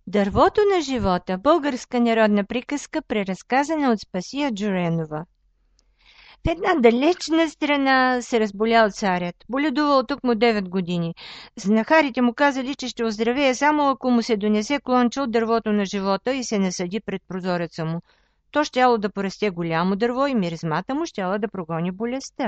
Дървото на живота – българска народна приказка, преразказана от Спасия Джуренова. В една далечна страна се разболял царят. Боледувал тук му 9 години. Знахарите му казали, че ще оздравее само ако му се донесе клонче от дървото на живота и се насади пред прозореца му. То щяло да порасте голямо дърво и миризмата му щяла да прогони болестта.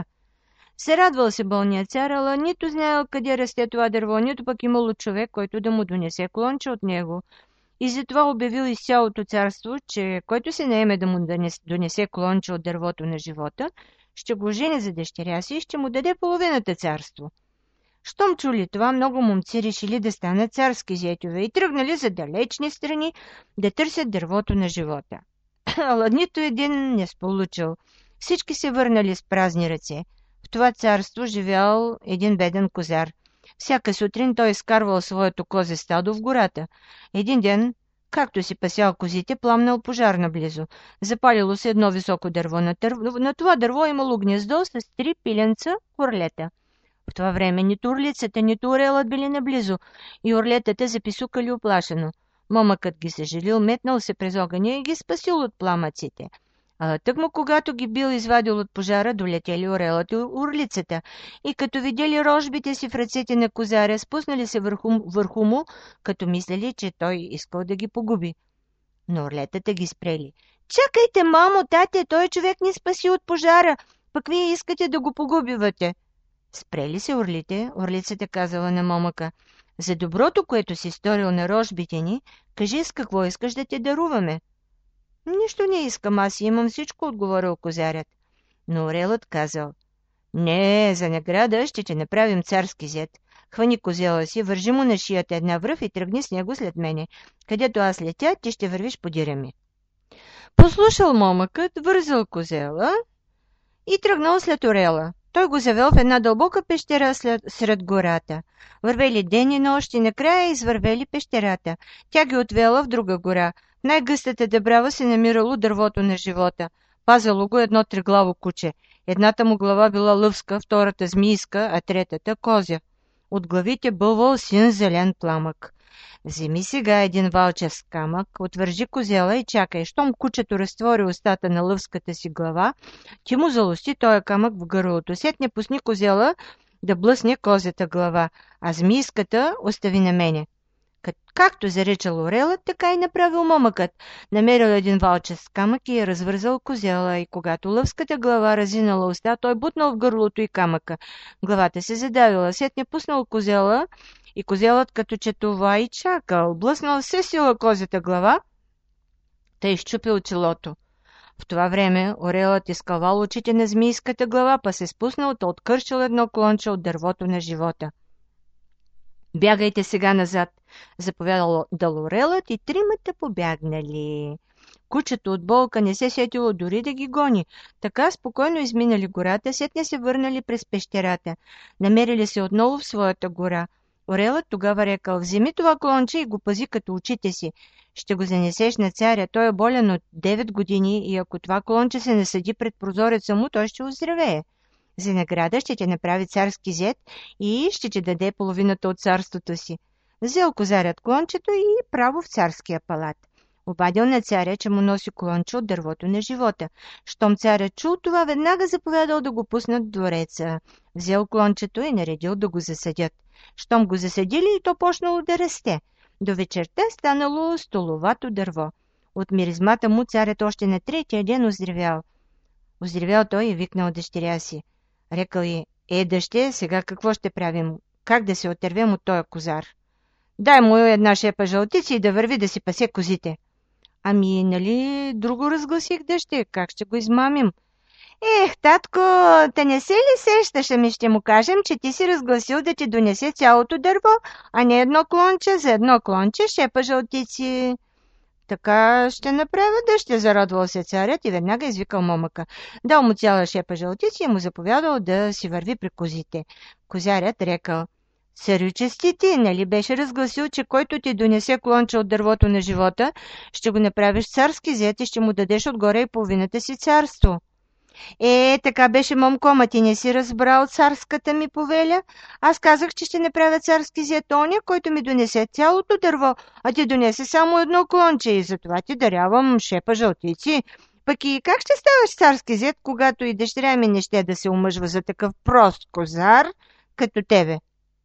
Се радвал се болният цар, ала нито знаел къде расте това дърво, нито пък имало човек, който да му донесе клонче от него. И затова обявил из цялото царство, че който се наеме да му донесе клонче от дървото на живота, ще го жени за дъщеря си и ще му даде половината царство. Щом чули това, много момци решили да станат царски зетове и тръгнали за далечни страни да търсят дървото на живота. Ала нито един не сполучил. Всички се върнали с празни ръце. В това царство живял един беден козар. Всяка сутрин той изкарвал своето козе стадо в гората. Един ден, както си пасял козите, пламнал пожар наблизо. Запалило се едно високо дърво. На това дърво имало гнездо с 3 пиленца орлета. В това време нито орлицата, нито орелът били наблизо и орлетата записукали оплашено. Момъкът ги съжалил, метнал се през огъня и ги спасил от пламъците. А тъкмо когато ги бил извадил от пожара, долетели орелът и орлицата и като видели рожбите си в ръцете на козаря, спуснали се върху му, като мислели, че той искал да ги погуби. Но орлетата ги спрели. Чакайте, мамо, тате, той човек ни спаси от пожара, пък вие искате да го погубивате. Спрели се орлите, орлицата казала на момъка. За доброто, което си сторил на рожбите ни, кажи с какво искаш да те даруваме. Нищо не искам, аз имам всичко, отговорил козарят. Но орелът казал, не, за награда ще те направим царски зет. Хвани козела си, вържи му на шията една връв и тръгни с него след мене. Където аз летя, ти ще вървиш подире ми. Послушал момъкът, вързал козела и тръгнал след орела. Той го завел в една дълбока пещера сред гората. Вървели ден и нощ и накрая извървели пещерата. Тя ги отвела в друга гора. В най-гъстата дъбрава се намирало дървото на живота. Пазало го едно триглаво куче. Едната му глава била лъвска, втората змийска, а третата козя. От главите бълвал син зелен пламък. Вземи сега един валчев камък, отвържи козела и чакай. Щом кучето разтвори устата на лъвската си глава, ти му залости този камък в гърлото. Сетне пусни козела да блъсне козята глава, а змийската остави на мене. Както заречал орелът, така и направил момъкът. Намерил един валчев камък и я развързал козела, и когато лъвската глава разинала уста, той бутнал в гърлото и камъка. Главата се задавила, сетне пуснал козела и козелът като че това и чакал. Блъснал все сила козята глава, тъй изчупил челото. В това време орелът изкълвал очите на змийската глава, па се спуснал, та откършил едно клонче от дървото на живота. Бягайте сега назад, заповядал орелът и тримата побягнали. Кучето от болка не се сетило дори да ги гони. Така спокойно изминали гората, сетне се върнали през пещерата. Намерили се отново в своята гора. Орелът тогава рекал, вземи това клонче и го пази като очите си. Ще го занесеш на царя, той е болен от 9 години и ако това клонче се насъди пред прозореца му, той ще оздравее. За награда ще те направи царски зет и ще ти даде половината от царството си. Взел козарят клончето и право в царския палат. Обадил на царя, че му носи клонче от дървото на живота. Щом царя чул това, веднага заповядал да го пуснат в двореца. Взел клончето и наредил да го засадят. Щом го засадили, и то почнало да расте. До вечерта станало столовато дърво. От миризмата му царят още на третия ден оздравял. Оздравял той и викнал дъщеря си. Рекал й, дъще, сега какво ще правим? Как да се отървем от този козар? Дай му една шепа жълтици и да върви да си пасе козите. Ами, нали, друго разгласих, дъще, как ще го измамим? Татко, та не се ли сещаш, ами ще му кажем, че ти си разгласил да ти донесе цялото дърво, а не едно клонче, за едно клонче шепа жълтици. Така ще направя, дъще, зарадвал се царят и веднага извикал момъка. Дал му цяла шепа жълтици и му заповядал да си върви при козите. Козарят рекал, царю ти, нали беше разгласил, че който ти донесе клонче от дървото на живота, ще го направиш царски зет и ще му дадеш отгоре и половината си царство. Така беше, момко, ама ти не си разбрал царската ми повеля. Аз казах, че ще направя царски зет оня, който ми донесе цялото дърво, а ти донесе само едно клонче и затова ти дарявам шепа жълтици. Пък и как ще ставаш царски зет, когато и дъщеря ми не ще да се омъжва за такъв прост козар, като тебе?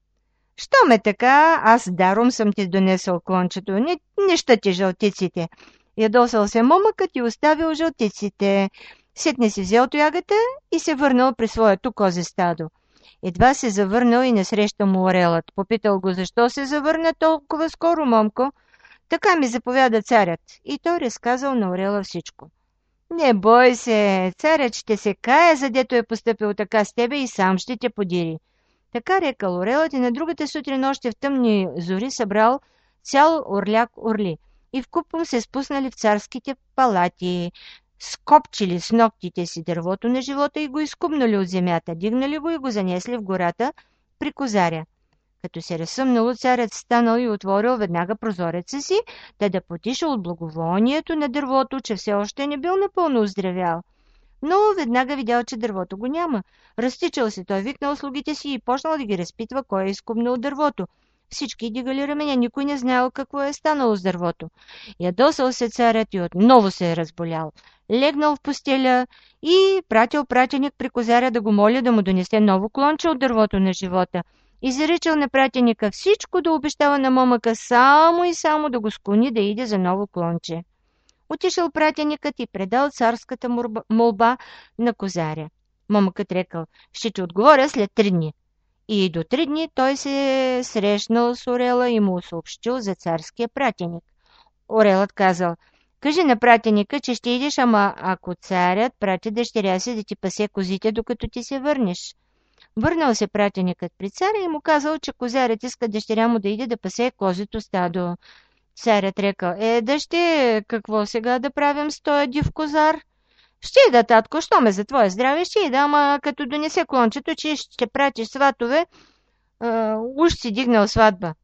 Щом е така, аз даром съм ти донесъл клончето, не ща ти жълтиците. Ядосал се момъкът и оставил жълтиците. Сетне си взел тоягата и се върнал при своето козе стадо. Едва се завърнал и насреща му орелът. Попитал го, защо се завърна толкова скоро, момко? Така ми заповяда царят. И той разказал на орела всичко. Не бой се, царят ще се кае, задето е постъпил така с тебе и сам ще те подири. Така рекал орелът и на другата сутрин още в тъмни зори събрал цял орляк орли и вкупом се спуснали в царските палати, скопчили с ногтите си дървото на живота и го изкубнали от земята, дигнали го и го занесли в гората при козаря. Като се разсъмнало, царят станал и отворил веднага прозореца си, да потишал от благовонието на дървото, че все още не бил напълно оздравял. Но веднага видял, че дървото го няма. Разтичал се, той викнал слугите си и почнал да ги разпитва кой е изкубнал дървото. Всички дигали рамене, никой не знаел какво е станало с дървото. Ядосал се царят и отново се е разболял. Легнал в постеля и пратил пратеник при козаря да го моля да му донесе ново клонче от дървото на живота. И заричал на пратеника всичко да обещава на момъка, само и само да го склони да иде за ново клонче. Отишъл пратеникът и предал царската молба на козаря. Момъкът рекал, ще ти отговоря след 3 дни. И до 3 дни той се срещнал с орела и му съобщил за царския пратеник. Орелът казал, кажи на пратеника, че ще идеш, ама ако царят прати дъщеря си да ти пасе козите, докато ти се върнеш. Върнал се пратеникът при царя и му казал, че козарят иска дъщеря му да иде да пасе козето стадо. Царят рекал, дъще, какво сега да правим с този див козар? Ще да, татко, що ме за твое здраве, ще да, ама като донесе клончето, че ще пратиш сватове, уж си дигнал сватба.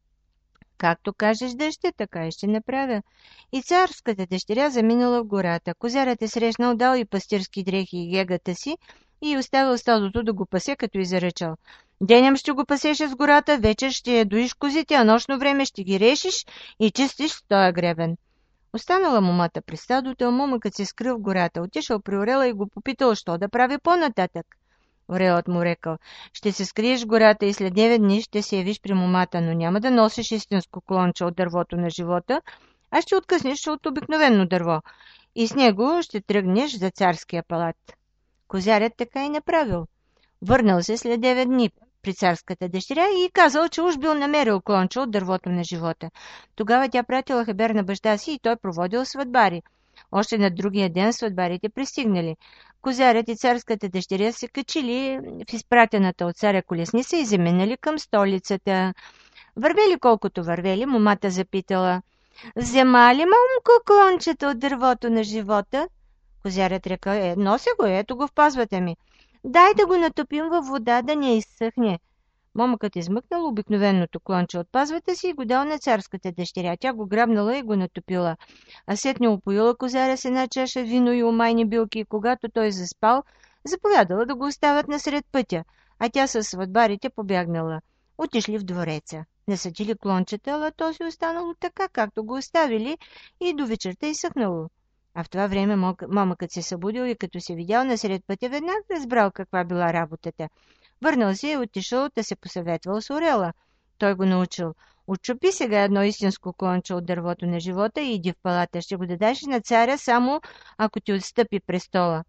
Както кажеш, дъще, така и ще направя. И царската дъщеря заминала в гората. Козарят е срещнал, дал и пастирски дрехи и гегата си и оставил стадото да го пасе, като изречал. Денем ще го пасеш с гората, вечер ще я доиш козите, а нощно време ще ги решиш и чистиш с тоя гребен. Останала момата при стадото, а момъкът се скрил в гората. Отишъл при орела и го попитал, що да прави по-нататък. Орелът му рекал, ще се скриеш в гората и след 9 дни ще се явиш при момата, но няма да носиш истинско клонче от дървото на живота, а ще откъснеш от обикновено дърво и с него ще тръгнеш за царския палат. Козарят така и направил. Върнал се след 9 дни при царската дъщеря и казал, че уж бил намерил клонче от дървото на живота. Тогава тя пратила хабер на баща си и той проводил сватбари. Още на другия ден сватбарите пристигнали. Козарят и царската дъщеря се качили в изпратената от царя колесница и заминали към столицата. Вървели колкото вървели, момата запитала, взема ли момко клончето от дървото на живота? Козарят рекал, нося го, ето го в пазвата ми. Дай да го натопим във вода, да не изсъхне. Момъкът измъкнал обикновеното клонче от пазвата си и го дал на царската дъщеря. Тя го грабнала и го натопила. А сетне опоила козаря с една чаша вино и омайни билки и когато той заспал, заповядала да го оставят насред пътя, а тя със сватбарите побягнала. Отишли в двореца. Насадили клончета, ала то си останало така, както го оставили и до вечерта изсъхнало. А в това време момъкът се събудил и като се видял насред пътя, веднага разбрал каква била работата. Върнал се и отишъл да се посъветвал с орела. Той го научил. Отчупи сега едно истинско клонче от дървото на живота и иди в палата. Ще го дадеш на царя само ако ти отстъпи престола.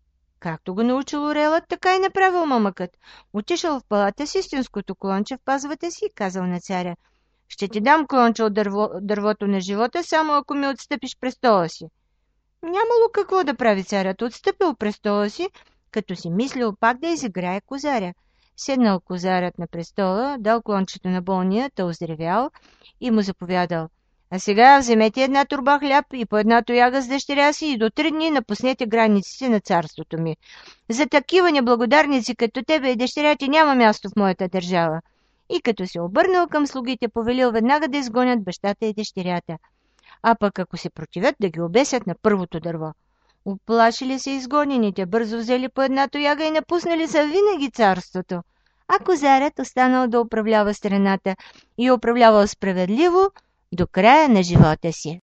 Както го научил орелът, така и направил момъкът. Отишъл в палата с истинското клонче в пазвата си и казал на царя. Ще ти дам клонче от дървото на живота, само ако ми отстъпиш престола си. Нямало какво да прави царят. Отстъпил престола си, като си мислил пак да изиграе козаря. Седнал козарят на престола, дал клончето на болния, та оздравял и му заповядал. А сега вземете една турба хляб и по една тояга с дъщеря си и до 3 дни напуснете границите на царството ми. За такива неблагодарници като тебе и дъщеря ти няма място в моята държава. И като се обърнал към слугите, повелил веднага да изгонят бащата и дъщерята. А пък ако се противят, да ги обесят на първото дърво. Оплашили се изгонените, бързо взели по една тояга и напуснали са винаги царството. А козарят останал да управлява страната и управлявал справедливо до края на живота си.